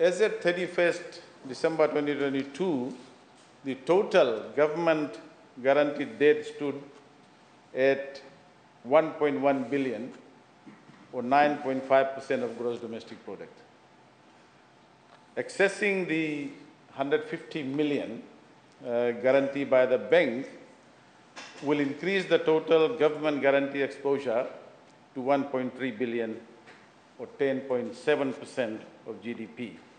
As at 31st December 2022, the total government guaranteed debt stood at 1.1 billion or 9.5% of gross domestic product. Accessing the 150 million guarantee by the bank will increase the total government guarantee exposure to 1.3 billion or 10.7% of GDP.